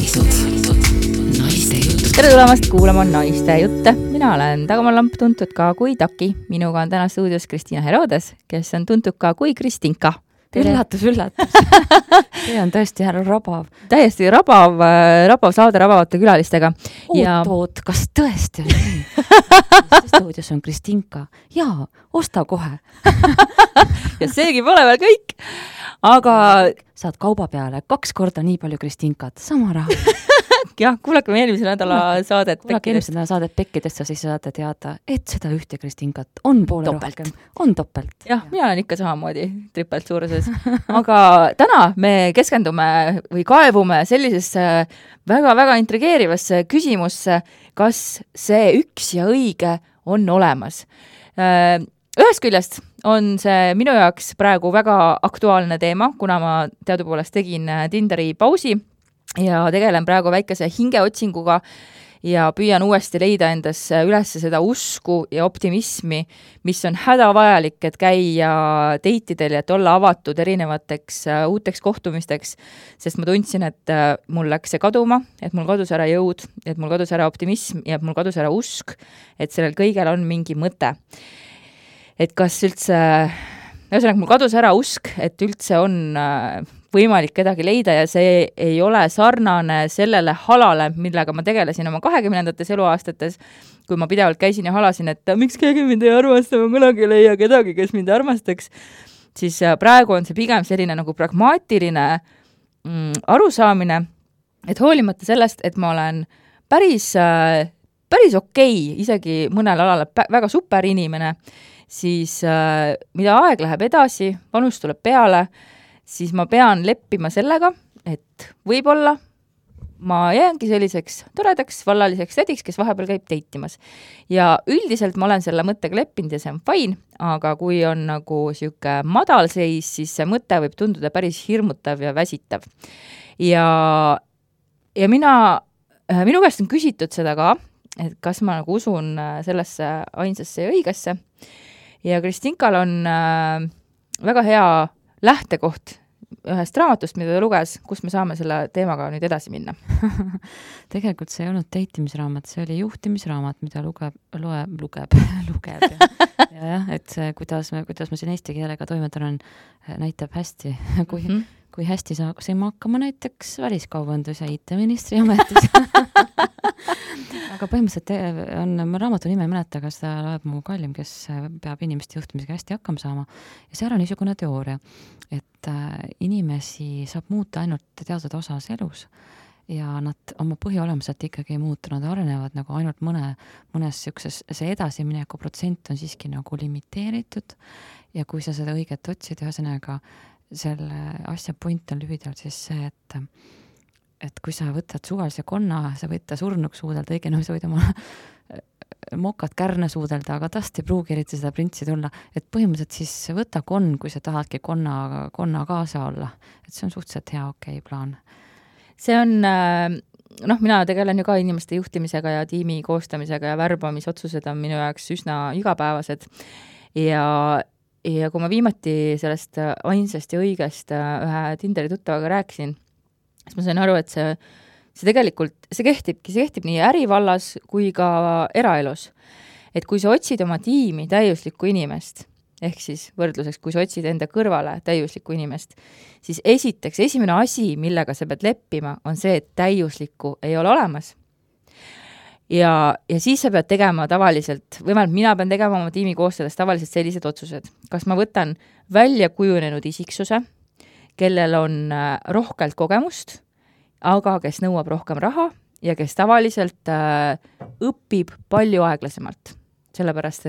Tere tulemast kuulama Naiste jutte. Mina olen Dagmar Lamp, tuntud ka kui Taki. Minuga on täna stuudios Kristina Herodes, kes on tuntud ka kui Kristinka. Üllatus. See on tõesti härra rabav. Täiesti rabav saade rabavate külalistega. Oot, kas tõesti on nii? Stuudios on Kristinka. Jaa, osta kohe. Ja seegi pole veel kõik. Aga saad kauba peale 2 korda nii palju Kristinkat, sama raha. Jah, kuulake me eelmise nädala saadet Pekkidest ja siis saate teada, et seda ühte Kristinkat on poole Topelt. rohkem. On topelt. Jah, mina olen ikka samamoodi tripelt suuruses. Aga täna me keskendume või kaevume sellisesse väga-väga intrigeerivasse küsimusse, kas see üks ja õige on olemas. Ühest küljest on see minu jaoks praegu väga aktuaalne teema, kuna ma teadupoolest tegin Tinderi pausi ja tegelen praegu väikese hingeotsinguga ja püüan uuesti leida endas üles seda usku ja optimismi, mis on hädavajalik, et käia deitidel ja et olla avatud erinevateks uuteks kohtumisteks, sest ma tundsin, et mul läks see kaduma, et mul kadus ära jõud, et mul kadus ära optimism ja et mul kadus ära usk, et sellel kõigel on mingi mõte. Et kas üldse, mul kadus ära usk, et üldse on võimalik kedagi leida ja see ei ole sarnane sellele halale, millega ma tegelesin oma 20-ndates eluaastates, kui ma pidevalt käisin ja halasin, et miks keegi mind ei armasta, ma kunagi ei leia kedagi, kes mind armastaks, siis praegu on see pigem selline nagu pragmaatiline arusaamine, et hoolimata sellest, et ma olen päris okei, isegi mõnel alal väga super inimene, siis mida aeg läheb edasi, vanus tuleb peale, siis ma pean leppima sellega, et võib-olla ma jäängi selliseks toredaks vallaliseks tädiks, kes vahepeal käib deitimas. Ja üldiselt ma olen selle mõttega leppinud ja see on fine, aga kui on nagu siuke madal seis, siis see mõte võib tunduda päris hirmutav ja väsitav. Ja minu käest on küsitud seda ka, et kas ma nagu usun sellesse ainsasse ja õigesse. Ja Kristinkal on väga hea lähtekoht ühest raamatust, mida ta luges, kus me saame selle teemaga nüüd edasi minna. Tegelikult see ei olnud deitimisraamat, see oli juhtimisraamat, mida lugeb. Ja, et see, kuidas ma siin eesti keelega toimetan, näitab hästi, kui hästi saame hakkama näiteks väliskaubandus- ja IT-ministri ametis. Aga põhimõtteliselt on raamatu nime ei mäleta, aga seda loeb mu kallim, kes peab inimeste juhtimisega hästi hakkama saama. Ja seal on niisugune teooria, et inimesi saab muuta ainult teatud osas elus ja nad oma põhiolemuselt ikkagi ei muutu, nad arenevad nagu ainult mõnes siukses, see edasimineku protsent on siiski nagu limiteeritud ja kui sa seda õiget otsid, ühesõnaga selle asja point on lühidalt siis see, et kui sa võtad suvalise konna, sa võid ta surnuks suudelda, õige sa võid oma mokad kärne suudelda, aga tast ei pruugi eriti seda printsi tulla. Et põhimõtteliselt siis võta konn, kui sa tahadki konna kaasa olla. Et see on suhteliselt hea okei plaan. See on, mina tegelen ju ka inimeste juhtimisega ja tiimi koostamisega ja värbamisotsused on minu jaoks üsna igapäevased. Ja kui ma viimati sellest ainsast ja õigest ühe Tinderi tuttavaga rääkisin, siis ma sain aru, et see tegelikult, see kehtib nii ärivallas kui ka eraelus. Et kui sa otsid oma tiimi täiuslikku inimest, ehk siis võrdluseks, kui sa otsid enda kõrvale täiuslikku inimest, siis esimene asi, millega sa pead leppima, on see, et täiuslikku ei ole olemas. Ja siis sa pead tegema tavaliselt, võimalik mina pean tegema oma tiimi koostades tavaliselt sellised otsused. Kas ma võtan välja kujunenud isiksuse, kellel on rohkelt kogemust, aga kes nõuab rohkem raha ja kes tavaliselt õpib palju aeglasemalt. Sellepärast,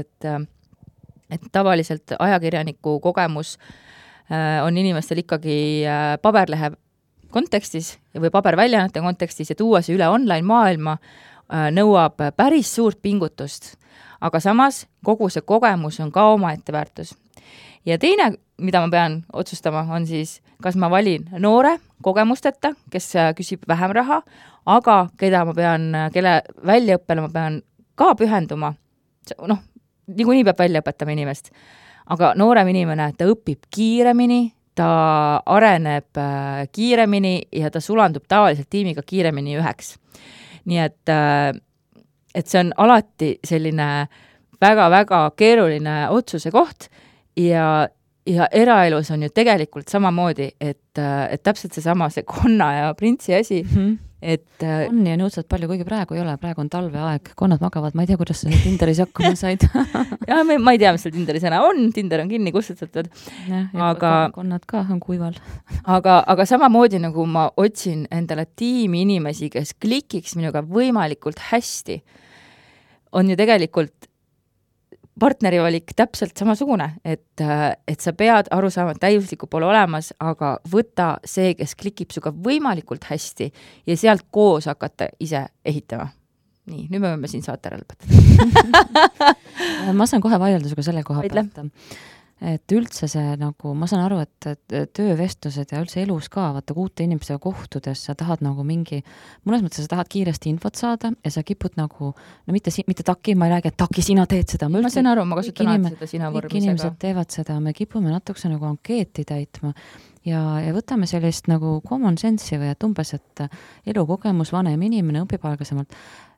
et tavaliselt ajakirjaniku kogemus on inimestel ikkagi paberlehe kontekstis või paberväljaannete kontekstis ja tuua see üle online maailma nõuab päris suurt pingutust. Aga samas kogu see kogemus on ka oma etteväärtus. Ja teine, mida ma pean otsustama, on siis, kas ma valin noore kogemusteta, kes küsib vähem raha, aga kelle väljaõppele ma pean ka pühenduma. Niikuinii peab välja õpetama inimest. Aga noorem inimene, ta õpib kiiremini, ta areneb kiiremini ja ta sulandub tavaliselt tiimiga kiiremini üheks. Nii et see on alati selline väga-väga keeruline otsuse koht ja eraelus on ju tegelikult samamoodi, et täpselt see konna ja printsi asi, et on ja nõudselt palju, kuigi praegu ei ole, praegu on talveaeg, konnad magavad, ma ei tea, kuidas sa Tinderis hakkama said. ja ma ei tea, mis seal Tinderis enam on, Tinder on kinni kustutatud. Aga konnad ka on kuival. aga samamoodi nagu ma otsin endale tiimi inimesi, kes klikiks minuga võimalikult hästi, on ju tegelikult partneri valik täpselt samasugune, et sa pead aru saama, et täiuslikku pole olemas, aga võta see, kes klikib suga võimalikult hästi ja sealt koos hakata ise ehitama. Nii, nüüd me võime siin saate ära lõpetada. Ma saan kohe vaielda suga selle koha pealt. Et üldse see nagu, ma saan aru, et töövestlused ja üldse elus ka, vaata uute inimestega kohtudes, sa tahad nagu mingi, mõnes mõttes sa tahad kiiresti infot saada ja sa kipud nagu, no mitte taki, ma ei räägi, et taki, sina teed seda. Ma saan aru, ma kasutan seda sina võrmisega. Kõik inimesed teevad seda, me kipume natukese nagu ankeeti täitma ja võtame sellist nagu common sense'i või et umbes, et elukogemus, vanem inimene õpib aeglasemalt.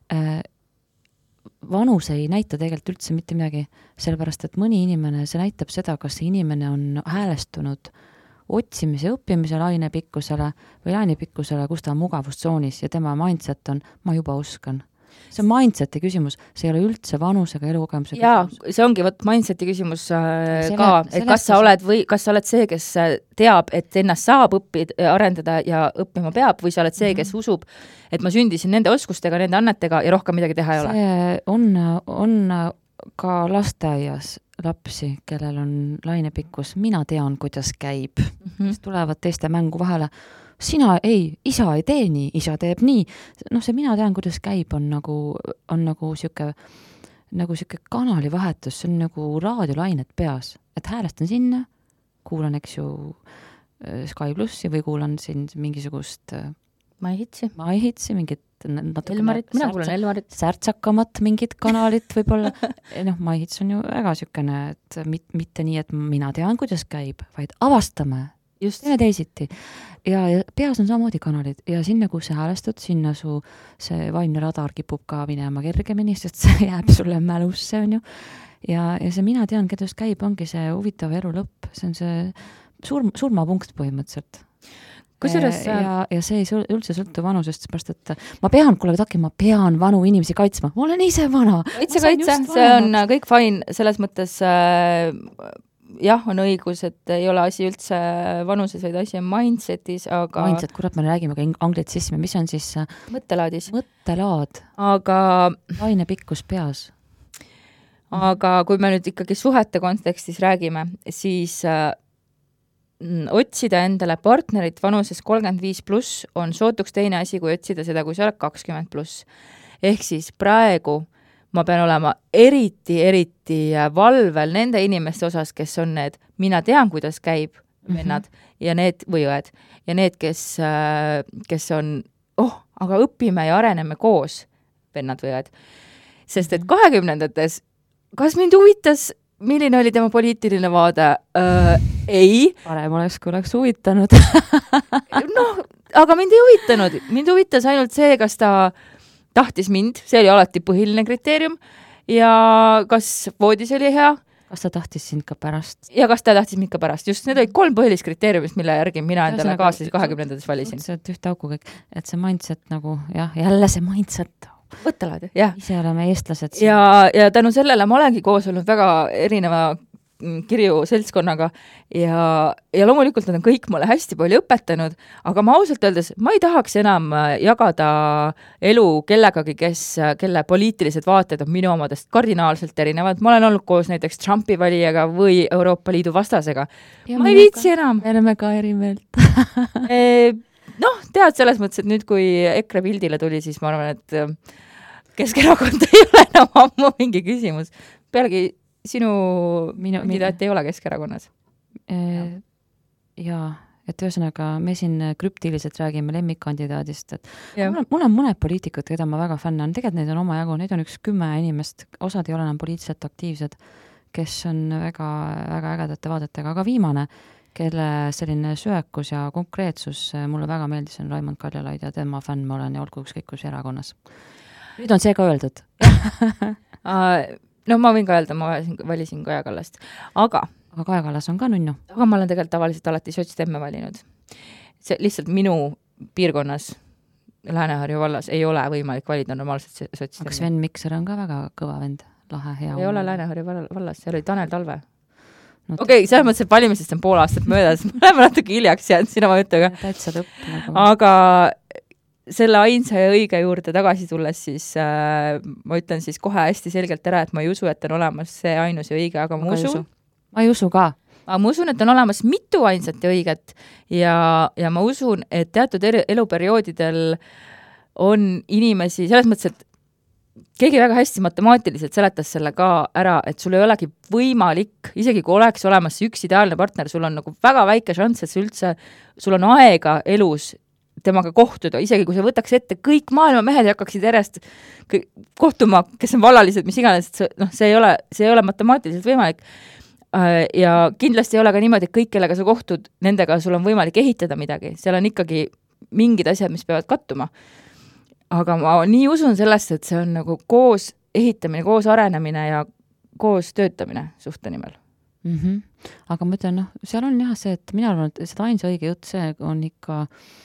Vanus ei näita tegelikult üldse mitte midagi, sellepärast, et mõni inimene, see näitab seda, kas see inimene on häälestunud otsimise õppimise lainepikkusele või lainepikkusele, kus ta on mugavustsoonis ja tema mindset on, ma juba oskan. See on mindseti küsimus, see ei ole üldse vanusega elukogemuse küsimus. Jaa, see ongi mindset'i küsimus ka, et kas sa oled see, kes teab, et ennast saab arendada ja õppima peab, või sa oled see, kes usub, et ma sündisin nende oskustega, nende annetega ja rohkem midagi teha ei ole. See on ka lasteaias lapsi, kellel on lainepikkus, mina tean, kuidas käib, kes tulevad teiste mängu vahele. Sina isa ei tee nii, isa teeb nii. See mina tean, kuidas käib, on nagu siuke kanalivahetus, see on nagu raadiolainet peas, et häälestan sinna, kuulan, eks ju, Sky Plussi või kuulan siin mingisugust Maihitsi, mingit Elmarit, mina kuulan Elmarit. Särtsakamat mingit kanalit võib-olla. Maihits on ju väga siukene, et mitte nii, et mina tean, kuidas käib, vaid avastame just teisiti. Ja peas on samamoodi kanalid ja sinna, kus sa häälestud, sinna su see vaimne radar kipub ka minema kergemini, sest see jääb sulle mälusse, on ju. Ja see mina tean, kuidas käib, ongi see huvitav elu lõpp. See on see surmapunkt põhimõtteliselt. Ja see ei üldse sõltu vanusest, pärast, et ma pean vanu inimesi kaitsma. Ma olen ise vana. Kaitse, see on kõik fine, selles mõttes jah, on õigus, et ei ole asi üldse vanuses, vaid asi on mindsetis, aga... Mindset, kurat, me räägime ka anglitsismi, mis on siis... Mõttelaadis. Mõttelaad. Aga... Laine pikkus peas. Aga kui me nüüd ikkagi suhete kontekstis räägime, siis otsida endale partnerit vanuses 35+ on sootuks teine asi, kui otsida seda, kui sa oled 20+. Ehk siis praegu ma pean olema eriti valvel nende inimeste osas, kes on need, mina tean, kuidas käib vennad ja need või õed ja need, kes on, aga õpime ja areneme koos vennad või õed. Sest et 20-ndates, kas mind huvitas, milline oli tema poliitiline vaade? Ei. Parem oleks, kui oleks huvitanud. Aga mind ei huvitanud. Mind huvitas ainult see, kas ta tahtis mind, see oli alati põhiline kriteerium, ja kas voodis oli hea. Kas ta tahtis sind ka pärast? Ja kas ta tahtis mind ka pärast. Just need olid 3 põhilist kriteeriumist, mille järgi mina endale kaaslasi 20-ndates valisin. See ühte auku kõik, et see mindset nagu, jälle see mindset. Võttelaad, jah. Ise oleme eestlased. Ja tänu sellele ma olengi koos olnud väga erineva kirju seltskonnaga ja loomulikult nad on kõik mulle hästi palju õpetanud, aga ma ausalt öeldes, ma ei tahaks enam jagada elu kellegagi, kelle poliitilised vaated on minu omadest kardinaalselt erinevad. Ma olen olnud koos näiteks Trumpi valijaga või Euroopa Liidu vastasega. Ma ei viitsi enam. Me oleme ka erimeelt. Tead selles mõttes, et nüüd kui EKRE pildile tuli, siis ma arvan, et Keskerakond ei ole enam ammu mingi küsimus. Pealegi sinu kandidaat ei ole Keskerakonnas. Jaa, et ühesõnaga me siin krüptiliselt räägime lemmikkandidaadist, et mul on mõned poliitikud, keda ma väga fännan, tegelikult neid on omajagu, neid on 10 inimest, osad ei ole enam poliitiliselt aktiivsed, kes on väga, väga ägedate vaadetega, aga viimane, kelle selline söökus ja konkreetsus mulle väga meeldis, on Raimond Kaljulaid ja tema fänn ma olen ja olgu ükskõik kus erakonnas. Nüüd on see ka öeldud. No ma võin ka öelda, ma valisin Kaja Kallast, aga Kaja Kallas on ka nunnu. Aga ma olen tegelikult tavaliselt alati sotsdemme valinud. See lihtsalt minu piirkonnas Lääne-Harju vallas ei ole võimalik valida normaalselt sotsdemme. Aga Sven Mikser on ka väga kõva vend, lahe, hea. Ei ole Lääne-Harju vallas, seal oli Tanel Talve. Okei, selles mõttes, et valimisest on pool aastat möödas, me oleme natuke hiljaks jäänud sinu jutuga. Täitsa lõpp. Aga selle ainsa ja õige juurde tagasi tulles, siis ma ütlen siis kohe hästi selgelt ära, et ma ei usu, et on olemas see ainus ja õige, aga ma usun. Ma ei usu ka. Aga ma usun, et on olemas mitu ainsat ja õiget ja ma usun, et teatud eluperioodidel on inimesi, selles mõttes, et keegi väga hästi matemaatiliselt seletas selle ka ära, et sul ei olegi võimalik, isegi kui oleks olemas üks ideaalne partner, sul on nagu väga väike šanss, et sul on aega elus temaga kohtuda, isegi kui sa võtaks ette kõik maailma mehed ja hakkaksid järjest kohtuma, kes on vallalised, mis iganes, see ei ole matemaatiliselt võimalik. Ja kindlasti ei ole ka niimoodi, et kõik, kellega sa kohtud, nendega sul on võimalik ehitada midagi. Seal on ikkagi mingid asjad, mis peavad kattuma. Aga ma nii usun sellest, et see on nagu koos ehitamine, koos arenemine ja koos töötamine suhte nimel. Aga ma ütlen, seal on jah see, et mina arvan, et seda ainsa õige jutt, see on ikka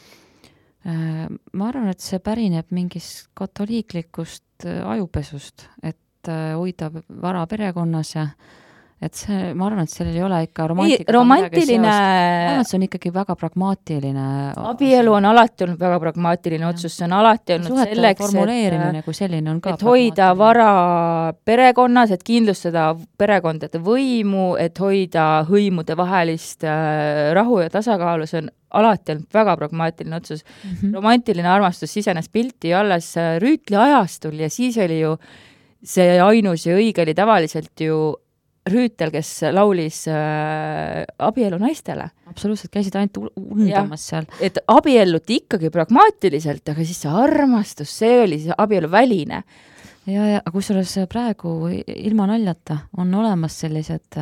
ma arvan, et see pärineb mingist katoliiklikust ajupesust, et hoida vara perekonnas ja et see, ma arvan, et sellel ei ole ikka romantiline... Ma arvan, et see on ikkagi väga pragmaatiline. Abielu on alati olnud väga pragmaatiline otsus, see on alati olnud selleks, formuleerimine kui selline on ka et hoida vara perekonnas, et kindlustada perekondade võimu, et hoida hõimude vahelist rahu ja tasakaalu, see on alati olnud väga pragmaatiline otsus. Romantiline armastus sisenes pilti alles Rüütli ajastul ja siis oli ju see ainus ja õige oli tavaliselt ju Rüütel, kes laulis abielu naistele. Absoluutselt, käisid ainult undamas seal. Et abielluti ikkagi pragmaatiliselt, aga siis see armastus, see oli see abielu väline. Ja kusjuures praegu ilma naljata on olemas sellised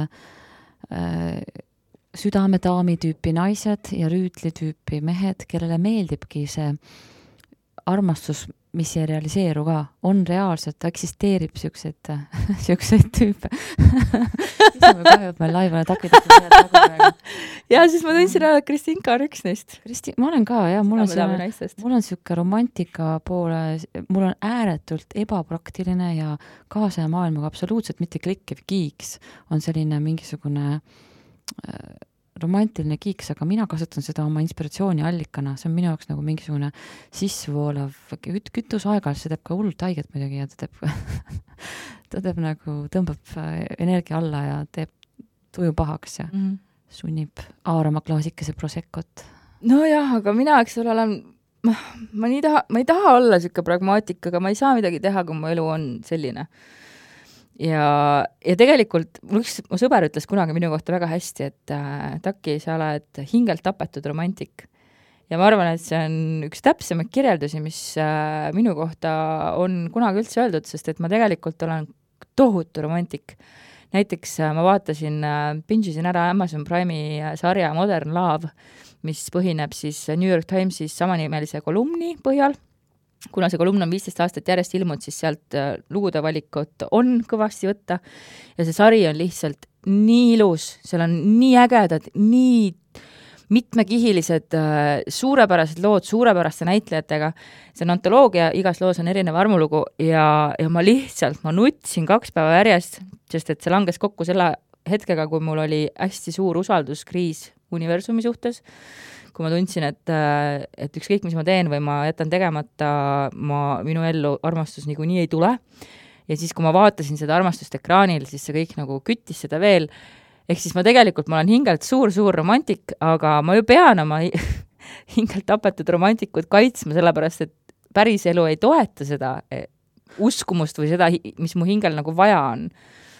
südamedaami tüüpi naised ja Rüütli tüüpi mehed, kellele meeldibki see armastus, mis ei realiseeru ka, on reaalselt, eksisteerib siukseid tüüpe. Siis me kahjub meil laivale takitakse. Ja siis ma tundsin ära, et Kristinka on üks neist. Ma olen ka, jah, mul on siuke romantika poole, mul on ääretult ebapraktiline ja kaasaja maailmaga absoluutselt mitte klikkiv kiiks on selline mingisugune romantiline kiiks, aga mina kasutan seda oma inspiratsiooni allikana, see on minu jaoks nagu mingisugune sissevoolav kütus aeg-ajalt, see teeb ka hullult haiget muidugi ja ta teeb nagu, tõmbab energia alla ja teeb tuju pahaks ja sunnib haarama klaasikese proseccot. No jah, aga mina, eks ole, ma ei taha olla siuke pragmaatik, aga ma ei saa midagi teha, kui mu elu on selline. Ja tegelikult mu sõber ütles kunagi minu kohta väga hästi, et Taki, sa oled hingelt tapetud romantik. Ja ma arvan, et see on üks täpsemaid kirjeldusi, mis minu kohta on kunagi üldse öeldud, sest et ma tegelikult olen tohutu romantik. Näiteks ma vaatasin, pingisin ära Amazon Prime'i sarja Modern Love, mis põhineb siis New York Timesis samanimelise kolumni põhjal. Kuna see kolumn on 15 aastat järjest ilmunud, siis sealt lugude valikut on kõvasti võtta ja see sari on lihtsalt nii ilus, seal on nii ägedad, nii mitmekihilised, suurepärased lood, suurepäraste näitlejatega. See on antoloogia, igas loos on erinev armulugu ja ma nutsin 2 päeva järjest, sest et see langes kokku selle hetkega, kui mul oli hästi suur usalduskriis universumi suhtes, kui ma tundsin, et ükskõik, mis ma teen või ma jätan tegemata, minu ellu armastus niikuinii ei tule. Ja siis, kui ma vaatasin seda armastust ekraanil, siis see kõik nagu küttis seda veel. Ehk siis ma olen hingelt suur romantik, aga ma ju pean oma hingelt tapetud romantikut kaitsma, sellepärast, et päris elu ei toeta seda uskumust või seda, mis mu hingel nagu vaja on.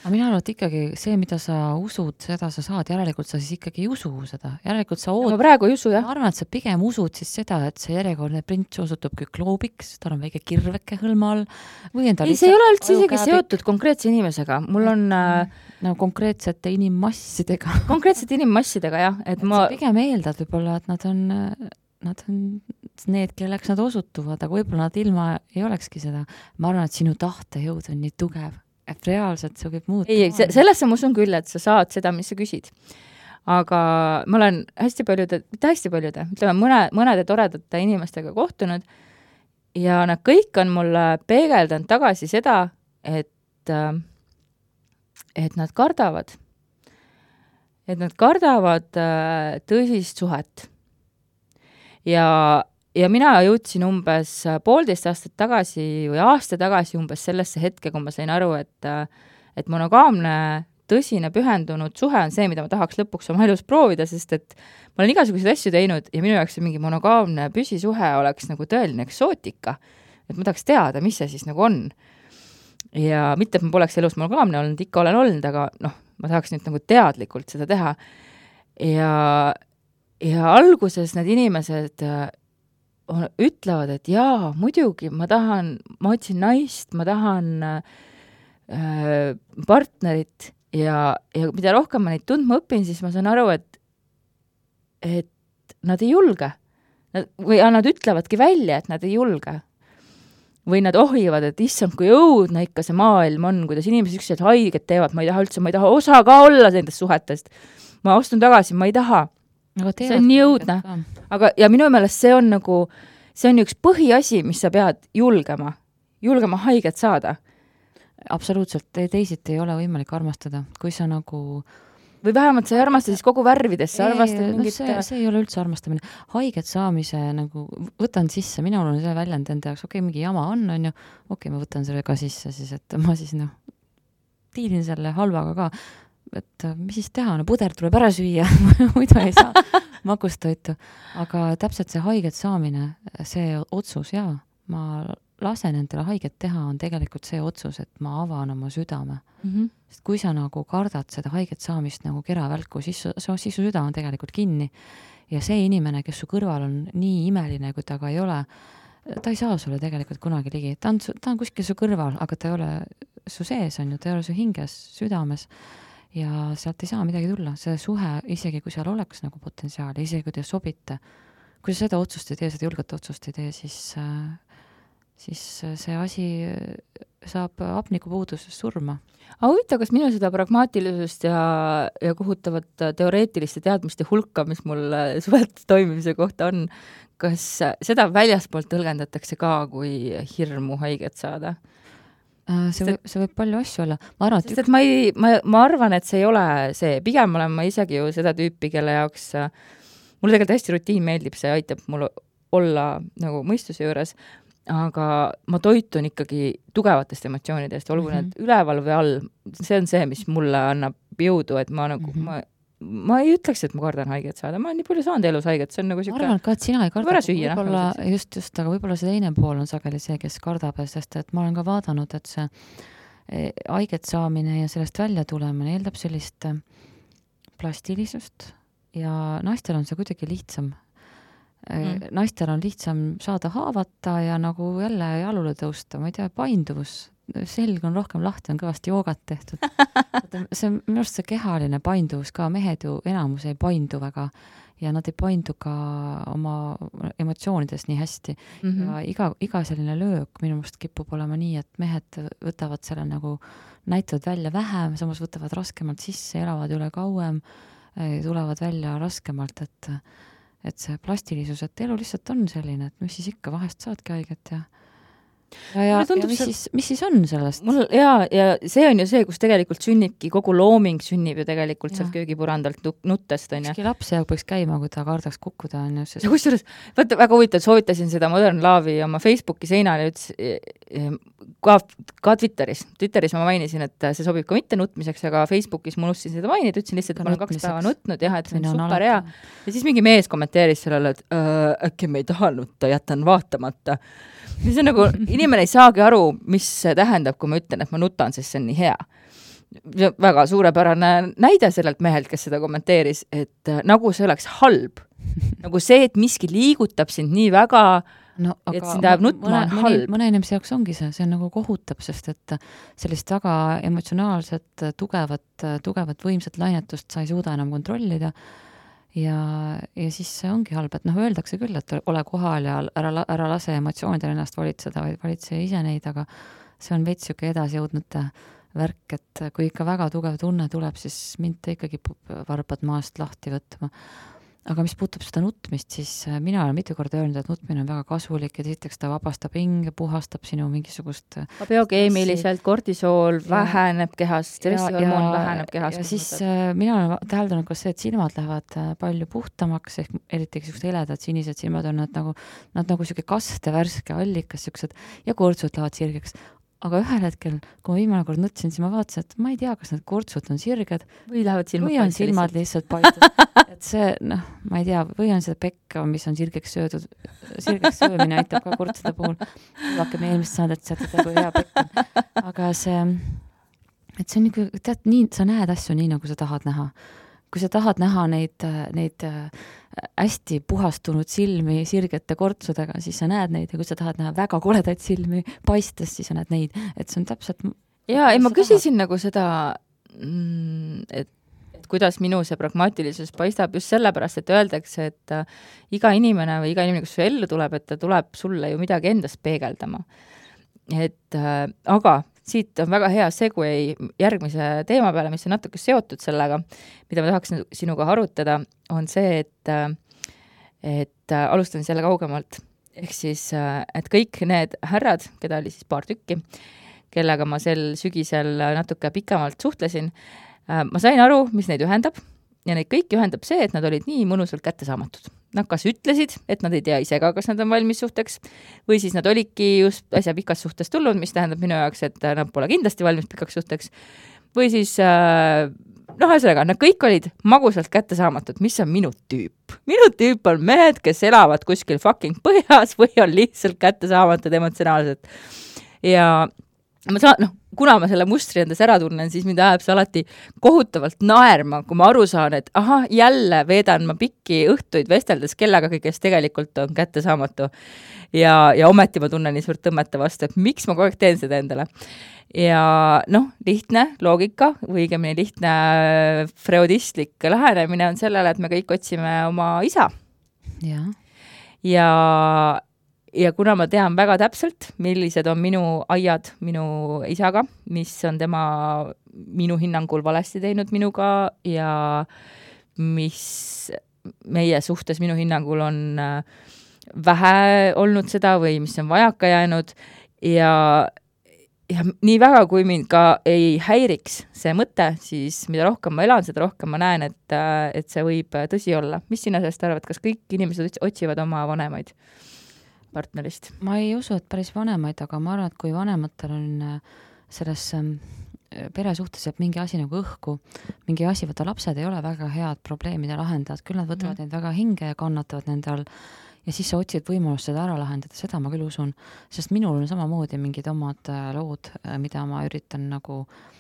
Aga mina arvan, et ikkagi see, mida sa usud, seda sa saad, järelikult sa siis ikkagi ei usu seda. Järelikult sa ma praegu ei usu, jah. Ma arvan, et sa pigem usud siis seda, et see järjekordne prints osutub kõik loobiks, tal on väike kirveke hõlma all. Või ei, see ei ole üldse isegi seotud konkreetse inimesega. Mul on no konkreetsete inimmassidega. Konkreetsete inimmassidega, jah. Et ma pigem eeldad võib-olla, et nad on need, kelleks nad osutuvad, aga võib-olla nad ilma ei olekski seda. Ma arvan, et sinu tahtejõud on nii tugev, et reaalselt see võib muuta. Ei, sellesse ma usun küll, et sa saad seda, mis sa küsid. Aga ma olen hästi paljude, ütleme mõnede toredate inimestega kohtunud ja nad kõik on mulle peegeldanud tagasi seda, et nad kardavad. Et nad kardavad tõsist suhet. Ja mina jõudsin umbes 1,5 aastat tagasi või aasta tagasi umbes sellesse hetke, kui ma sain aru, et monogaamne, tõsine, pühendunud suhe on see, mida ma tahaks lõpuks oma elus proovida, sest et ma olen igasuguseid asju teinud ja minu jaoks mingi monogaamne püsisuhe oleks nagu tõeline eksootika. Et ma tahaks teada, mis see siis nagu on. Ja mitte, et ma poleks elus monogaamne olnud, ikka olen olnud, aga ma tahaks nüüd nagu teadlikult seda teha. Ja alguses need inimesed ütlevad, et jaa, muidugi, ma otsin naist, ma tahan partnerit ja mida rohkem ma neid tundma õpin, siis ma saan aru, et nad ei julge. Või nad ütlevadki välja, et nad ei julge. Või nad ohivad, et issand, kui õudne ikka see maailm on, kuidas inimesed üksteised haiget teevad, ma ei taha osa ka olla nendest suhetest. Ma astun tagasi, ma ei taha. See on nii õudne. Ja minu meelest see on üks põhiasi, mis sa pead julgema haiget saada. Absoluutselt, teisiti ei ole võimalik armastada, kui sa nagu... Või vähemalt sa ei armasta siis kogu värvidest, sa armastad mingit... See ei ole üldse armastamine. Haiget saamise nagu võtan sisse, minul on see väljend enda jaoks, mingi jama on ju, ma võtan selle ka sisse, siis et ma siis tiilin selle halvaga ka. Et mis siis teha, puder tuleb ära süüa, muidu ei saa magustoitu. Aga täpselt see haiget saamine, see otsus, jaa, ma lasen endale haiget teha, on tegelikult see otsus, et ma avan oma südame. Sest kui sa nagu kardad seda haiget saamist nagu keravälku, siis su süda on tegelikult kinni. Ja see inimene, kes su kõrval on nii imeline, kui ta ka ei ole, ta ei saa sulle tegelikult kunagi ligi. Ta on kuskil su kõrval, aga ta ei ole su sees, on ju, ta ei ole su hinges, südames. Ja sealt ei saa midagi tulla. See suhe, isegi kui seal oleks nagu potentsiaali, isegi kui te sobite, kui sa seda otsust ei tee, seda julget otsust ei tee, siis see asi saab hapnikupuuduses surma. Aga huvitav, kas minu seda pragmaatilisust ja kohutavat teoreetiliste teadmiste hulka, mis mul suhete toimimise kohta on, kas seda väljaspoolt tõlgendatakse ka kui hirmu haiget saada? See võib palju asju olla. Ma arvan, et see ei ole see. Pigem olen ma isegi ju seda tüüpi, kelle jaoks mulle tegelikult hästi rutiin meeldib, see aitab mul olla nagu mõistuse juures, aga ma toitun ikkagi tugevatest emotsioonidest, olgu need üleval või all. See on see, mis mulle annab jõudu, et ma nagu ma ei ütleks, et ma kardan haiget saada. Ma olen nii palju saanud elus haiget. See on nagu ma arvan, ka, et sina ei karda. Just, aga võib-olla see teine pool on sageli see, kes kardab, sest et ma olen ka vaadanud, et see haiget saamine ja sellest välja tulemine eeldab sellist plastilisust ja naistel on see kuidagi lihtsam. Naistel on lihtsam saada haavata ja nagu jälle jalule tõusta, ma ei tea, painduvus. Selg on rohkem lahti, on kõvasti joogat tehtud. See on minu arust see kehaline painduvus ka, mehed ju enamus ei paindu väga ja nad ei paindu ka oma emotsioonides nii hästi. Ja iga selline löök minu arust kipub olema nii, et mehed võtavad selle nagu, näitavad välja vähem, samas võtavad raskemalt sisse, elavad üle kauem, tulevad välja raskemalt, et see plastilisus, et elu lihtsalt on selline, et mis siis ikka, vahest saadki haiget ja mis siis on sellest? Ja see on ju see, kus tegelikult sünnibki, kogu looming sünnib ju tegelikult sealt köögipurandalt nuttest. Miski laps peaks käima, kui ta kardaks kukkuda. Ja kusjuures, võtta väga huvitav, soovitasin seda Modern Love'i oma Facebooki seinal ja ütles, ka Twitteris ma mainisin, et see sobib ka mitte nutmiseks, aga Facebookis ma unustasin seda mainida, ütlesin lihtsalt, et ma olen 2 päeva nutnud, et see on super hea. Ja siis mingi mees kommenteeris sellele, et äkki me ei taha nutta, jätan vaatamata. See on nagu, inimene ei saagi aru, mis see tähendab, kui ma ütlen, et ma nutan, sest see on nii hea. väga suurepärane näide sellelt mehelt, kes seda kommenteeris, et nagu see oleks halb. Nagu see, et miski liigutab sind nii väga, et sind ajab nutma on halb. Mõne inimese jaoks ongi see on nagu kohutab, sest et sellist väga emotsionaalset, tugevat võimsat lainetust sa ei suuda enam kontrollida ja siis see ongi halb, et öeldakse küll, et ole kohal ja ära lase emotsioonidel ennast valitseda, vaid valitse ise neid, aga see on veits siuke edasi jõudnute värk, et kui ikka väga tugev tunne tuleb, siis mind ta ikkagi varbad maast lahti võtma. Aga mis puutub seda nutmist, siis mina olen mitu korda öelnud, et nutmine on väga kasulik ja esiteks ta vabastab hinge, puhastab sinu mingisugust biokeemiliselt kortisool väheneb kehast, stressihormoon väheneb kehast. Ja siis mina olen täheldanud ka see, et silmad lähevad palju puhtamaks, ehk eriti sellised heledad sinised silmad on nad nagu siuke kaste värske allikas siuksed ja kortsud lähevad sirgeks. Aga ühel hetkel, kui ma viimane kord nutsin, siis ma vaatasin, et ma ei tea, kas need kortsud on sirged või lähevad silmad lihtsalt paistud. Et see, ma ei tea, või on seda pekka, mis on sirgeks söömine aitab ka kortsude puhul. Vaake me eelmist saadet saate kui hea pekk on. Aga see on nagu, tead, nii, sa näed asju nii, nagu sa tahad näha. Kui sa tahad näha neid hästi puhastunud silmi sirgete kortsudega, siis sa näed neid ja kui sa tahad näha väga koledaid silmi paistes, siis sa näed neid, et see on täpselt jaa, ma küsisin nagu seda, et kuidas minu see pragmaatilisus paistab just sellepärast, et öeldakse, et iga inimene, kes su ellu tuleb, et ta tuleb sulle ju midagi endast peegeldama. Et aga siit on väga hea segway järgmise teema peale, mis on natuke seotud sellega, mida ma tahaks sinuga arutada, on see, et alustan selle kaugemalt. Ehk siis, et kõik need härrad, keda oli siis paar tükki, kellega ma sel sügisel natuke pikemalt suhtlesin, ma sain aru, mis neid ühendab ja neid kõik ühendab see, et nad olid nii mõnusalt kättesaamatud. Nad kas ütlesid, et nad ei tea ise ka, kas nad on valmis suhteks, või siis nad olidki just äsja pikas suhtes tulnud, mis tähendab minu jaoks, et nad pole kindlasti valmis pikaks suhteks, või siis ühesõnaga, nad kõik olid magusalt kättesaamatud, mis on minu tüüp. Minu tüüp on mehed, kes elavad kuskil fucking põhjas või on lihtsalt kättesaamatud emotsionaalselt. Ja ma saan, kuna ma selle mustri endas ära tunnen, siis mind ajab see alati kohutavalt naerma, kui ma aru saan, et jälle veedan ma pikki õhtuid vesteldes kellegagi, kes tegelikult on kättesaamatu. Ja ometi ma tunnen nii suurt tõmmete vastu, et miks ma kogu aeg teen seda endale. Ja lihtne loogika, või õigemini lihtne freudistlik lähenemine on sellele, et me kõik otsime oma isa. Ja kuna ma tean väga täpselt, millised on minu aiad minu isaga, mis on tema minu hinnangul valesti teinud minuga ja mis meie suhtes minu hinnangul on vähe olnud seda või mis on vajaka jäänud ja nii väga, kui mind ka ei häiriks see mõte, siis mida rohkem ma elan, seda rohkem ma näen, et see võib tõsi olla. Mis sina sellest arvad, kas kõik inimesed otsivad oma vanemaid partnerist? Ma ei usu, et päris vanemaid, aga ma arvan, et kui vanematel on selles pere suhtes jääb mingi asi nagu õhku, mingi asi, võtta lapsed ei ole väga head probleemide lahendajad, küll nad võtavad neid väga hinge ja kannatavad nende all ja siis sa otsid võimalust seda ära lahendada, seda ma küll usun, sest minul on samamoodi mingid omad lood, mida ma üritan nagu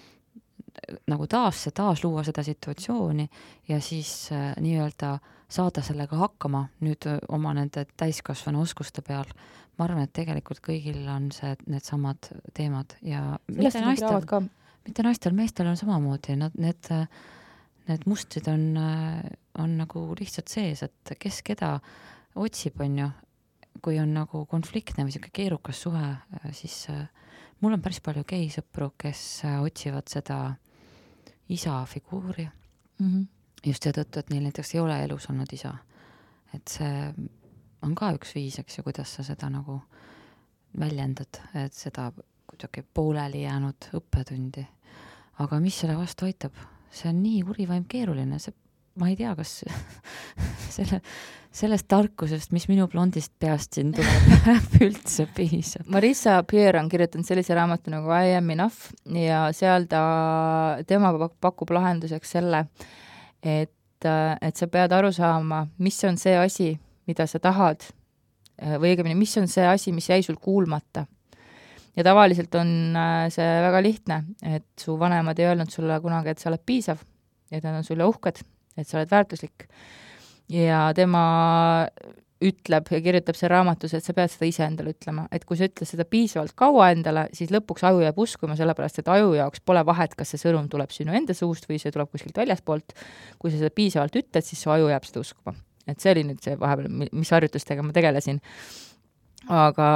taas luua seda situatsiooni ja siis nii-öelda saada sellega hakkama nüüd oma nende täiskasvanu oskuste peal. Ma arvan, et tegelikult kõigil on need samad teemad ja mitte naistel, meestel on samamoodi. Need mustrid on nagu lihtsalt sees, et kes keda otsib, on ju, kui on nagu konfliktne või siuke keerukas suhe, siis mul on päris palju geisõpru, kes otsivad seda isa figuuri. Just seetõttu, et neil näiteks ei ole elus olnud isa. Et see on ka üks viis, eks ju, kuidas sa seda nagu väljendad, et seda kuidagi pooleli jäänud õppetundi. Aga mis selle vastu aitab? See on nii urivaim keeruline. Ma ei tea, kas sellest tarkusest, mis minu blondist peast siin tuleb, üldse piisab. Marissa Peer on kirjutanud sellise raamatu nagu I am enough ja seal tema pakub lahenduseks selle, et sa pead aru saama, mis on see asi, mida sa tahad, või õigemini, mis on see asi, mis jäi sul kuulmata. ja tavaliselt on see väga lihtne, et su vanemad ei öelnud sulle kunagi, et sa oled piisav, et nad on sulle uhked, et sa oled väärtuslik. Ja tema ütleb ja kirjutab see raamatus, et sa pead seda ise endale ütlema, et kui sa ütled seda piisavalt kaua endale, siis lõpuks aju jääb uskuma, sellepärast et aju jaoks pole vahet, kas see sõnum tuleb sinu enda suust või see tuleb kuskilt väljaspoolt. Kui sa seda piisavalt ütled, siis su aju jääb seda uskuma. Et see oli nüüd see vahepeal, mis harjutustega ma tegelesin. Aga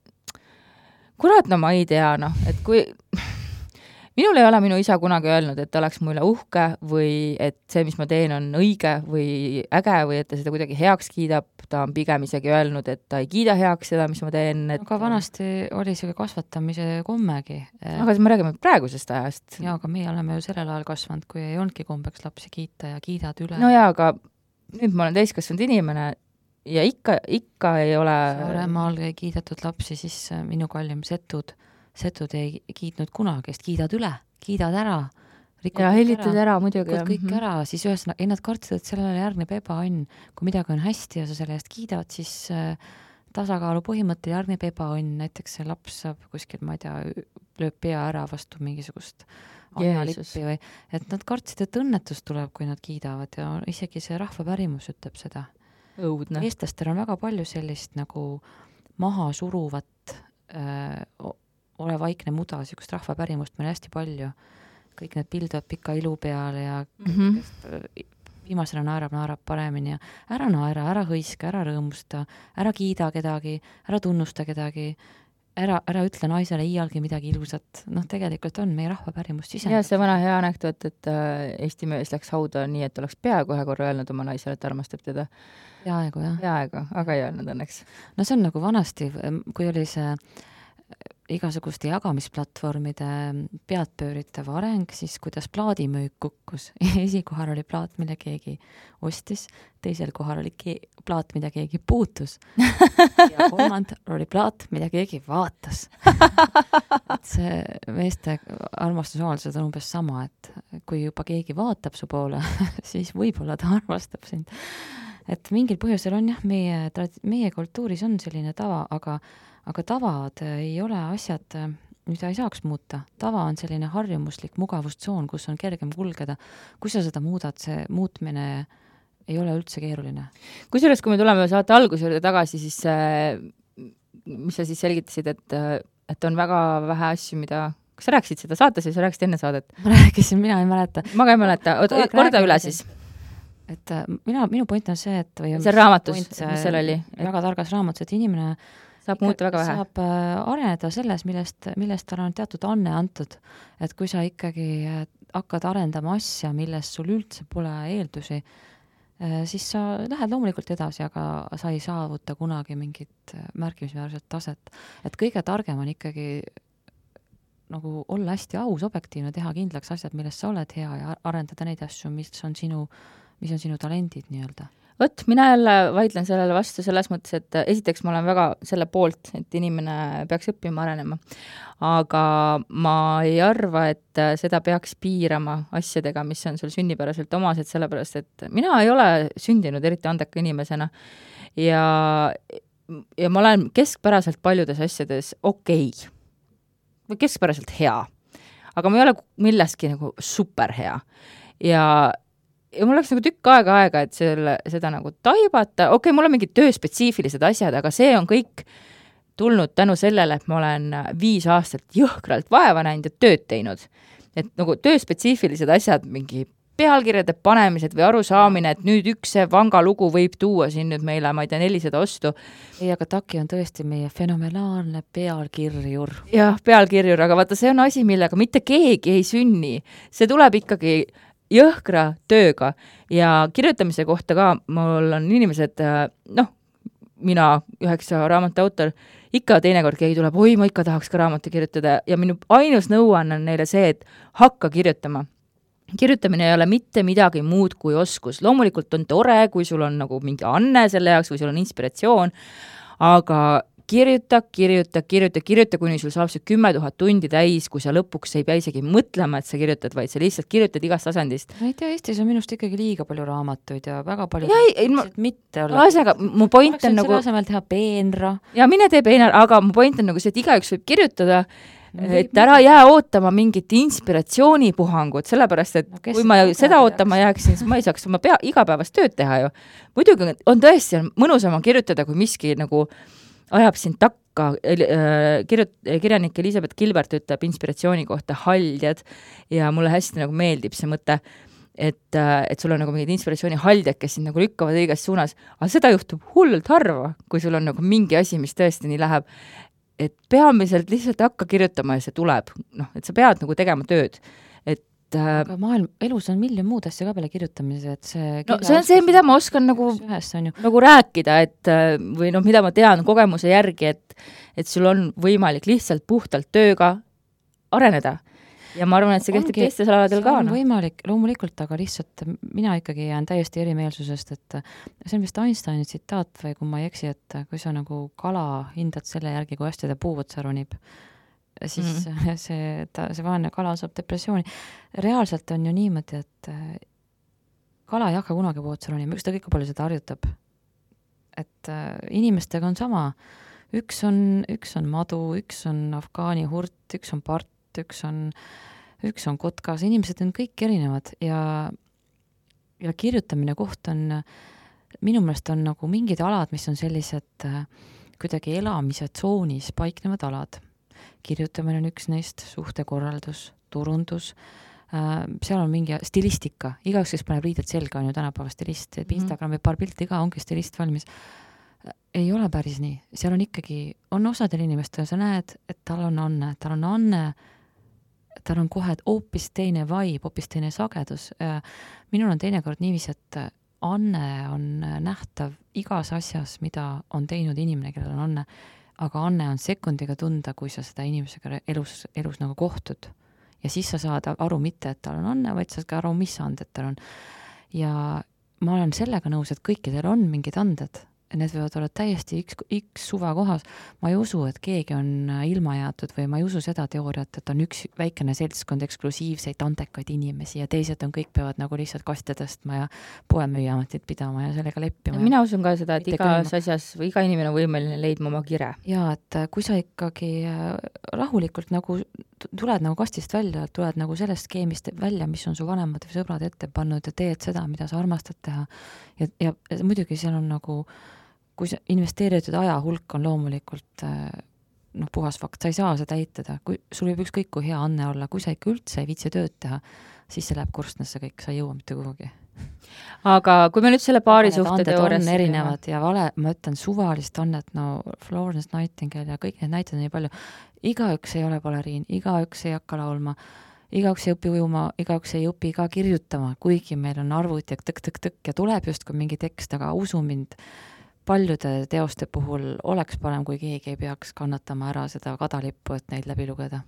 kurat, no ma ei tea, et kui minul ei ole minu isa kunagi öelnud, et ta oleks mulle uhke või et see, mis ma teen, on õige või äge või et ta seda kuidagi heaks kiidab. Ta on pigem isegi öelnud, et ta ei kiida heaks seda, mis ma teen. Aga vanasti oli see kasvatamise kommegi. Aga me räägime praegusest ajast. Jaa, aga meie oleme ju sellel ajal kasvanud, kui ei olnudki kombeks lapsi kiita ja kiidad üle. No jaa, aga nüüd ma olen täiskasvanud inimene ja ikka ei ole... Saaremaal ei kiidetud lapsi, siis minu kallim setud ei kiidnud kunagi, sest kiidad üle, kiidad ära. Ja hellitad ära muidugi. Kõik ära, siis ühesõnaga, ei nad kartsid, et sellele järgneb ebaõnn. Kui midagi on hästi ja sa selle eest kiidad, siis tasakaalu põhimõttel järgneb ebaõnn. Näiteks see laps saab kuskil, ma ei tea, lööb pea ära vastu mingisugust annalippi või, et nad kartsid, et õnnetus tuleb, kui nad kiidavad ja isegi see rahvapärimus ütleb seda. Õudne. Eestlastel on väga palju sellist nagu maha suruvat ole vaikne muda, sükust rahvapärimust meil hästi palju. Kõik need pilduvad pika ilu peale ja viimasena naerab paremini ja ära naera, ära hõiska, ära rõõmusta, ära kiida kedagi, ära tunnusta kedagi, ära ütle naisele iialgi midagi ilusat. Tegelikult on meie rahvapärimust sisend. Ja see vana hea anekdoot, et Eesti mees läks hauda nii, et oleks peaaegu ühe korra öelnud oma naisele, et armastab teda. Peaaegu, jah. Peaaegu, aga ei öelnud õnneks. No see on nagu vanasti, kui oli see igasuguste jagamisplatvormide peadpööritav areng, siis kuidas plaadimüük kukkus. Esikohal oli plaat, mille keegi ostis, teisel kohal oli plaat, mida keegi puutus ja kolmandal oli plaat, mida keegi vaatas. Et see meeste armastusavaldused on umbes sama, et kui juba keegi vaatab su poole, siis võib-olla ta armastab sind. Et mingil põhjusel on jah, meie kultuuris on selline tava, aga tavad ei ole asjad, mida ei saaks muuta. Tava on selline harjumuslik mugavustsoon, kus on kergem kulgeda. Kui sa seda muudad, see muutmine ei ole üldse keeruline. Kusjuures, kui me tuleme saate alguse juurde tagasi, siis mis sa siis selgitasid, et on väga vähe asju, mida... Kas sa rääkisid seda saates või sa rääkisid enne saadet? Ma rääkisin, mina ei mäleta. Ma ka ei mäleta. Korda üle siis. Et minu point on see, et... See raamatus, mis seal oli? Väga targas raamatus, et inimene saab muuta väga vähe. Saab areneda selles, millest tal on teatud anne antud. Et kui sa ikkagi hakkad arendama asja, millest sul üldse pole eeldusi, siis sa lähed loomulikult edasi, aga sa ei saavuta kunagi mingit märkimisväärset taset. Et kõige targem on ikkagi nagu olla hästi aus, objektiivne, teha kindlaks asjad, millest sa oled hea ja arendada neid asju, mis on sinu talendid nii-öelda. Võt, mina jälle vaidlen sellele vastu selles mõttes, et esiteks ma olen väga selle poolt, et inimene peaks õppima arenema. Aga ma ei arva, et seda peaks piirama asjadega, mis on sul sünnipäraselt omased, sellepärast, et mina ei ole sündinud eriti andeka inimesena ja ma olen keskpäraselt paljudes asjades okei. Või keskpäraselt hea. Aga ma ei ole milleski nagu super hea. Ja mul oleks nagu tükk aega, et seda nagu taibata. Okei, mul on mingid tööspetsiifilised asjad, aga see on kõik tulnud tänu sellele, et ma olen 5 aastat jõhkralt vaeva näinud ja tööd teinud. Et nagu tööspetsiifilised asjad, mingi pealkirjade panemised või arusaamine, et nüüd üks see vanga lugu võib tuua siin nüüd meile, ma ei tea, 400 ostu. Ei, aga Taki on tõesti meie fenomenaalne pealkirjur. Jah, pealkirjur, aga vaata, see on asi, millega mitte keegi ei sünni. See tuleb ikkagi jõhkra tööga ja kirjutamise kohta ka mul on inimesed, mina 9 raamatu autor, ikka teinekord keegi tuleb, oi, ma ikka tahaks ka raamatu kirjutada ja minu ainus nõuanne on neile see, et hakka kirjutama. Kirjutamine ei ole mitte midagi muud kui oskus. Loomulikult on tore, kui sul on nagu mingi anne selle jaoks või sul on inspiratsioon, aga kirjuta, kuni sul saab see 10 000 tundi täis, kui sa lõpuks ei pea isegi mõtlema, et sa kirjutad, vaid sa lihtsalt kirjutad igast asendist. Ma ei tea, Eestis on minust ikkagi liiga palju raamatuid ja väga palju mitte olla. Asjaga, mu point on nagu... Selle asemel teha peenra. Ja mine tee peenra, aga mu point on nagu see, et igaüks võib kirjutada, et ära jää ootama mingit inspiratsioonipuhangut, sellepärast, et kui ma seda ootama jääksin, siis ma ei saaks oma igapäevast tööd teha ju. Muidugi on tõesti mõnusam kirjutada, kui miski nagu ajab sind takka. Kirjanik Elisabeth Gilbert ütleb inspiratsiooni kohta haldjad ja mulle hästi nagu meeldib see mõte, et sul on nagu mingid inspiratsiooni haldjad, kes sind nagu lükkavad õiges suunas, aga seda juhtub hullult harva, kui sul on nagu mingi asi, mis tõesti nii läheb, et peamiselt lihtsalt hakka kirjutama ja see tuleb, et sa pead nagu tegema tööd. Aga elus on miljon muud asja ka peale kirjutamise, et see on see, mida ma oskan nagu rääkida, või mida ma tean kogemuse järgi, et sul on võimalik lihtsalt puhtalt tööga areneda. Ja ma arvan, et see kehtib teistes aladel ka. See on võimalik, loomulikult, aga lihtsalt mina ikkagi jään täiesti erimeelsusest, et see on vist Einsteini tsitaat või kui ma ei eksi, et kui sa nagu kala hindad selle järgi, kui hästi ta puuvõtsaru nib, siis see vaene kala saab depressiooni. Reaalselt on ju niimoodi, et kala ei hakka kunagi puuvõtsaru nib, ükskõik kui palju seda harjutab. Et inimestega on sama. Üks on madu, üks on afgaani hurt, üks on part, üks on kotkas, inimesed on kõik erinevad ja kirjutamine koht on, minu meelest on nagu mingid alad, mis on sellised kuidagi elamise tsoonis paiknevad alad. Kirjutamine on üks neist, suhtekorraldus, turundus, seal on mingi stilistika, igaüks, kes paneb riided selga, on ju tänapäeva stilist, Instagrami paar pilti ka, ongi stilist valmis. Ei ole päris nii, seal on ikkagi, on osadel inimestel, sa näed, et tal on anne, tal on kohe hoopis teine vibe, hoopis teine sagedus. Minul on teinekord niiviisi, et anne on nähtav igas asjas, mida on teinud inimene, kellel on anne, aga anne on sekundiga tunda, kui sa seda inimesega elus nagu kohtud. Ja siis sa saad aru mitte, et tal on anne, vaid saad ka aru, mis anded tal on. Ja ma olen sellega nõus, et kõikidel on mingid anded. Need võivad olla täiesti X suva kohas. Ma ei usu, et keegi on ilma jäetud või ma ei usu seda teooriat, et on üks väikene seltskond eksklusiivseid antekaid inimesi ja teised on kõik peavad nagu lihtsalt kaste tõstma ja poemüüjamatit pidama ja sellega leppima. Mina usun ka seda, et igas asjas või iga inimene on võimeline leidma oma kire. Ja, et kui sa ikkagi rahulikult nagu tuled nagu kastist välja, tuled nagu sellest skeemist välja, mis on su vanemad või sõbrad ette pannud ja teed seda, mida sa armastad teha. Ja muidugi seal on nagu kui investeeritud aja hulk on loomulikult puhas fakt, sa ei saa seda eitada, kui sul võib ükskõik kui hea anne olla, kui sa ikka üldse ei viitsi tööd teha, siis see läheb kurstnesse kõik, sa ei jõua mitte kuhugi. Aga kui me nüüd selle paari suhte teoorias... on erinevad ja ma ütlen suvalist annet, Florence Nightingale ja kõik need näited on nii palju, igaüks ei ole baleriin, igaüks ei hakka laulma, igaüks ei õpi ujuma, igaüks ei õpi ka kirjutama, kuigi meil on arvuti ja tõk ja tuleb just kui mingi tekst, aga usu mind, paljude teoste puhul oleks parem, kui keegi ei peaks kannatama ära seda kadalippu, et neid läbi lugeda.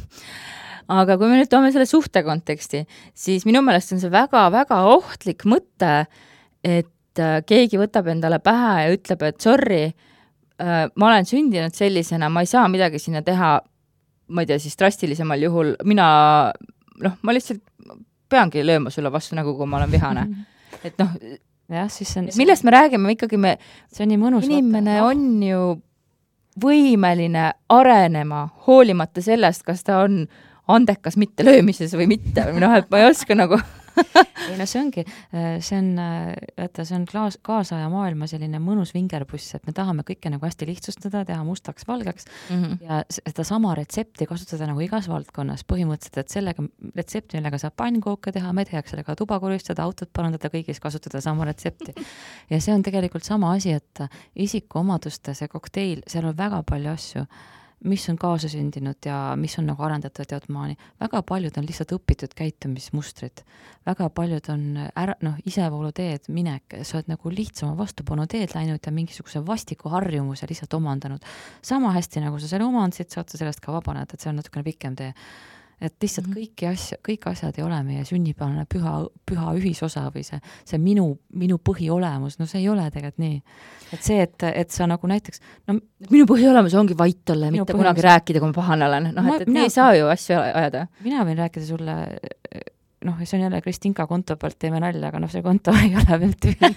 Aga kui me nüüd toome selle suhte konteksti, siis minu meelest on see väga-väga ohtlik mõte, et keegi võtab endale pähe ja ütleb, et sorry, ma olen sündinud sellisena, ma ei saa midagi sinna teha, ma ei tea, siis drastilisemal juhul, ma lihtsalt peangi lööma sulle vastu nägu, kui ma olen vihane. Et jah, siis millest me räägime, ikkagi see on nii mõnus inimene on ju võimeline arenema hoolimata sellest, kas ta on andekas mitte löömises või mitte, või et ma ei oska nagu ei no see on kaasaja maailma selline mõnus vingerbuss, et me tahame kõike nagu hästi lihtsustada, teha mustaks valgeks ja seda sama retsepti kasutada nagu igas valdkonnas põhimõtteliselt, et sellega retsepti, millega saab pannkooke teha, me tehaks sellega tuba koristada, autot parandada, kõigis kasutada sama retsepti. Ja see on tegelikult sama asi, et isikuomaduste see kokteil, seal on väga palju asju, mis on kaasasündinud ja mis on nagu arendatud teadmaani. Väga paljud on lihtsalt õpitud käitumismustrid. Väga paljud on isevoolu teed minek. Sa oled nagu lihtsama vastupanu teed läinud ja mingisuguse vastiku harjumuse lihtsalt omandanud. Sama hästi nagu sa selle omandasid, saad sa sellest ka vabaneda, et see on natukene pikem tee. et lihtsalt kõik asjad ei ole meie sünnipäevane püha ühisosa või see minu põhiolemus, no see ei ole tegelikult nii. Et see, et sa nagu näiteks minu põhiolemus ongi vait olla ja mitte kunagi rääkida, kui ma pahane olen. Et nii ei saa ju asju ajada. Mina võin rääkida sulle, see on jälle Kristinka konto pealt teeme nalja, aga see konto ei ole veel tühi.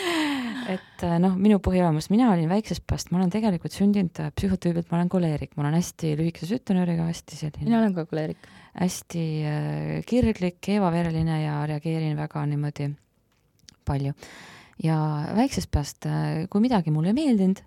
Et minu põhiolemus, mina olin väiksest pääst, ma olen tegelikult sündinud psühhotüübilt, ma olen koleerik, ma olen hästi lühikese süttenööriga, hästi selline. Mina olen ka koleerik. Hästi kirglik, eevavereline ja reageerin väga niimoodi palju. Ja väiksest pääst, kui midagi mulle meeldinud,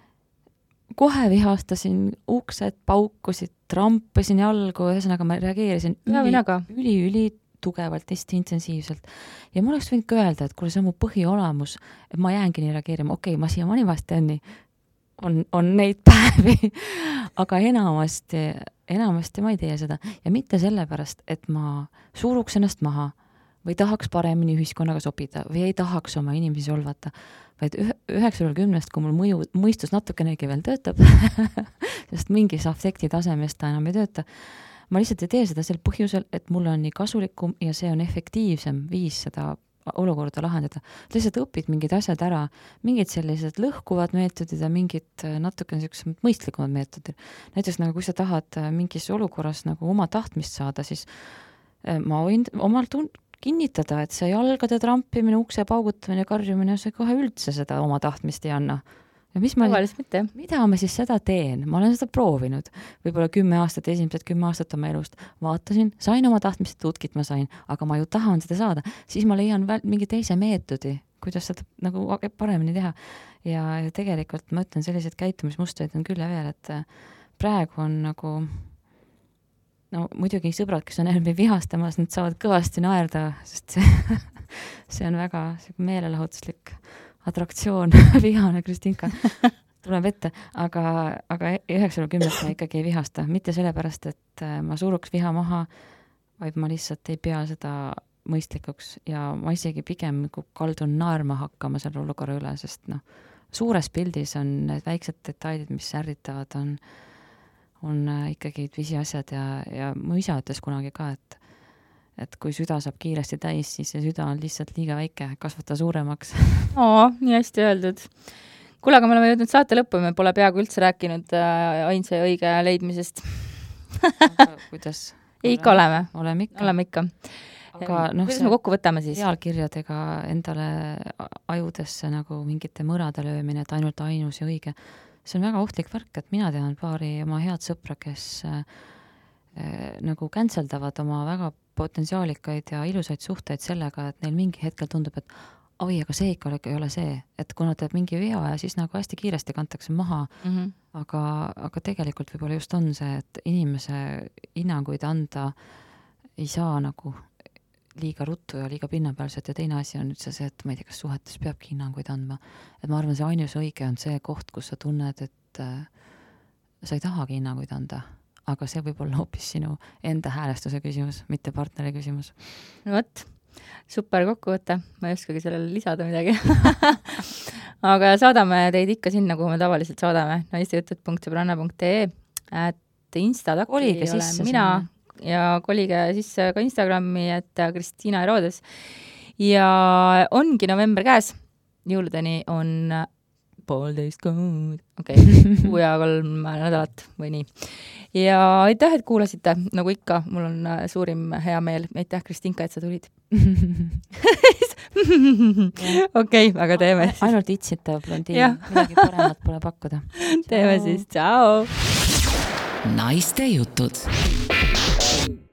kohe vihastasin, uksed paukusid, trampasin jalgu, ühesõnaga ma reageerisin üli tugevalt, hästi intensiivselt. Ja ma oleks võinud ka öelda, et kuule, see on mu põhiolemus, et ma jäängi nii reageerima. Okei, ma siiamaani vast teen nii. On neid päevi, aga enamasti ma ei tee seda. Ja mitte sellepärast, et ma suruks ennast maha või tahaks paremini ühiskonnaga sobida või ei tahaks oma inimesi solvata, vaid 9/10, kui mul mõistus natukenegi veel töötab, sest mingis afekti tasemest ta enam ei tööta, ma lihtsalt ei tee seda sel põhjusel, et mul on nii kasulikum ja see on efektiivsem viis seda olukorda lahendada. Lihtsalt õpid mingid asjad ära, mingid sellised lõhkuvad meetodid ja mingid natukene sellised mõistlikumad meetodid. Näiteks nagu kui sa tahad mingis olukorras nagu oma tahtmist saada, siis ma võin omalt kinnitada, et see jalgade trampimine, ukse paugutamine, karjumine, see kohe üldse seda oma tahtmist ei anna. Ja mida ma siis seda teen? Ma olen seda proovinud. Võib-olla 10 aastat, esimesed 10 aastat oma elust vaatasin, sain oma tahtmist, tutkit ma sain, aga ma ju tahan seda saada. Siis ma leian mingi teise meetodi, kuidas seda nagu paremini teha. Ja tegelikult ma ütlen, sellised käitumismustreid on küll ja veel, et praegu on nagu muidugi sõbrad, kes on enam vihastamas, nad saavad kõvasti naerda, sest see on väga meelelahutuslik atraktsioon, vihane Kristinka tuleb ette, aga 9/10 ma ikkagi ei vihasta. Mitte sellepärast, et ma suruks viha maha, vaid ma lihtsalt ei pea seda mõistlikuks ja ma isegi pigem kaldun naerma hakkama selle olukorra üle, sest suures pildis on need väiksed detailid, mis ärritavad, on ikkagi pisiasjad ja mu isa ütles kunagi ka, et kui süda saab kiiresti täis, siis see süda on lihtsalt liiga väike, kasvata suuremaks. Nii hästi öeldud. Kuule, aga me oleme jõudnud saate lõppu, me pole peaaegu üldse rääkinud ainsa ja õige leidmisest. Kuidas? Ikka oleme. Oleme ikka. Aga kuidas me kokku võtame siis? Pealkirjadega endale ajudesse nagu mingite mõrade löömine, et ainult ainus ja õige. See on väga ohtlik värk, et mina tean paari oma head sõpra, kes nagu canceldavad oma väga potentsiaalikaid ja ilusaid suhteid sellega, et neil mingi hetkel tundub, et aga see ikka ei ole see, et kuna teeb mingi vea ja siis nagu hästi kiiresti kantakse maha, aga tegelikult võib-olla just on see, et inimese hinnanguid anda ei saa nagu liiga ruttu ja liiga pinnapealselt ja teine asi on üldse see, et ma ei tea, kas suhetes peabki hinnanguid andma. Et ma arvan, see ainus õige on see koht, kus sa tunned, et sa ei tahagi hinnanguid anda. Aga see võib olla hoopis sinu enda häälestuse küsimus, mitte partneri küsimus. Võt, super kokkuvõte, ma ei oskagi sellele lisada midagi. Aga saadame teid ikka sinna, kuhu me tavaliselt saadame, naistejutud.sõbranna.ee, et Instatakti ei ole mina ja kolige sisse ka Instagrami, et Kristiina Herodes. Ja ongi november käes, jõuludeni on 1,5 kuud. Okei, 6 ja 3 nädalat või nii. Ja aitäh, et kuulasite. Nagu ikka, mul on suurim hea meel. Aitäh, Kristinka, et sa tulid. Okei, aga teeme siis. Ainult itsitav blondiin. Midagi paremat pole pakkuda. Teeme siis. Ciao! Naiste jutud.